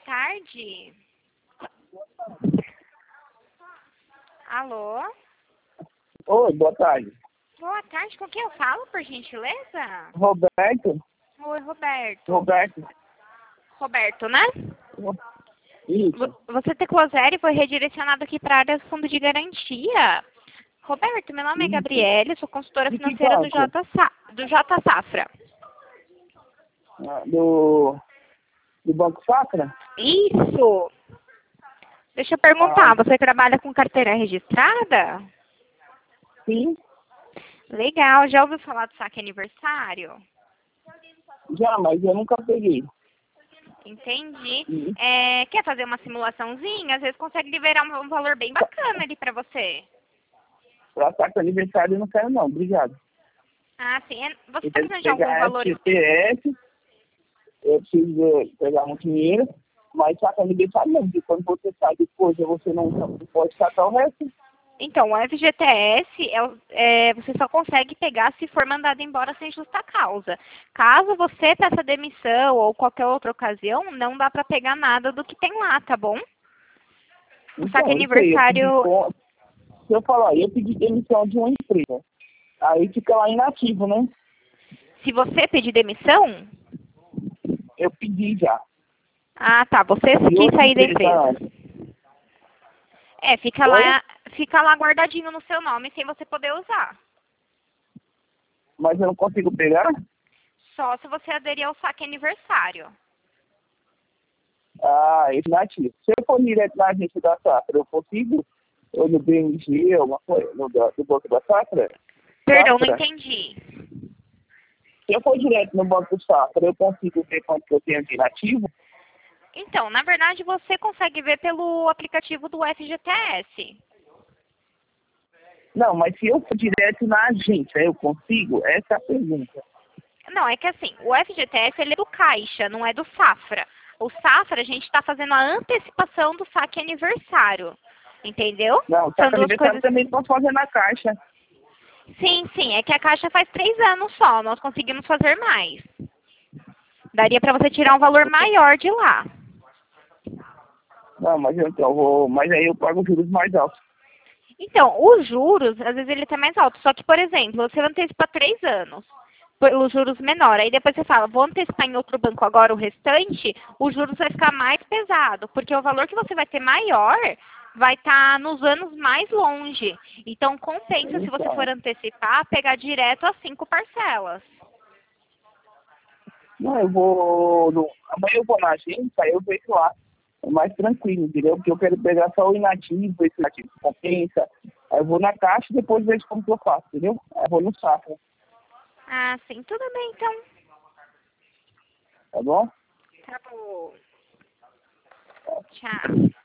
tarde. Alô? Oi, boa tarde. Boa tarde, com quem eu falo, por gentileza? Roberto? Oi, Roberto. Roberto? Roberto, né? Isso. Você teclou zero e foi redirecionado aqui para a área do fundo de garantia. Roberto, meu nome é Isso. Gabriele, sou consultora De que financeira do banco? J Safra. Ah, do Banco Safra? Isso! Deixa eu Ah, perguntar, você trabalha com carteira registrada? sim. Legal, já ouviu falar do saque aniversário? Já, mas eu nunca peguei. Entendi. Sim. Quer fazer uma simulaçãozinha? Às vezes consegue liberar um valor bem bacana ali pra você. Pra estar com aniversário eu não quero não, obrigado. Ah, sim. Você Eu tá quero precisando de algum pegar valor FGTS, eu preciso pegar um dinheiro, mas saca aniversário não, porque quando você sai depois, você não pode sacar o resto. Então, o FGTS, você só consegue pegar se for mandado embora sem justa causa. Caso você peça demissão ou qualquer outra ocasião, não dá para pegar nada do que tem lá, tá bom? O saque Então, eu sei, aniversário... se eu falar, eu pedi demissão de uma empresa, aí fica lá inativo, né? Se você pedir demissão... Eu pedi já. Ah, tá. Você E quis outra sair da empresa empresa. antes. Oi? Fica lá guardadinho no seu nome sem você poder usar. Mas eu não consigo pegar? Só se você aderir ao saque aniversário. Ah, esse inativo. Se eu for direto na agência da Safra, eu consigo? Ou no BMG, alguma coisa, do Banco da Safra? Perdão, não Safra? entendi. Se eu for direto no Banco do Safra, eu consigo ver quanto que eu tenho de inativo? Então, na verdade, você consegue ver pelo aplicativo do FGTS. Não, mas se eu for direto na agência, eu consigo? Essa é a pergunta. Não, é que assim, o FGTS ele é do Caixa, não é do Safra. O Safra, a gente está fazendo a antecipação do saque aniversário. Entendeu? Não, São saca duas aniversário coisas. também posso fazer na Caixa. Sim, sim, é que a Caixa faz 3 anos só, nós conseguimos fazer mais. Daria para você tirar um valor maior de lá. Não, mas eu, então, vou, mas aí eu pago juros mais altos. Então, os juros, às vezes ele tá mais alto. Só que, por exemplo, você antecipa 3 anos, pelos juros menor. Aí depois você fala, vou antecipar em outro banco agora o restante, os juros vai ficar mais pesado. Porque o valor que você vai ter maior vai estar nos anos mais longe. Então, compensa, se você for Então, antecipar, pegar direto as 5 parcelas. não, eu vou. Amanhã eu vou na agência, aí eu vejo lá. É mais tranquilo, entendeu? Porque eu quero pegar só o inativo, esse inativo compensa. Aí eu vou na caixa e depois vejo como que eu faço, entendeu? Aí eu vou no Safra, Ah, sim, tudo bem, então. tá bom? Tá bom. Tchau.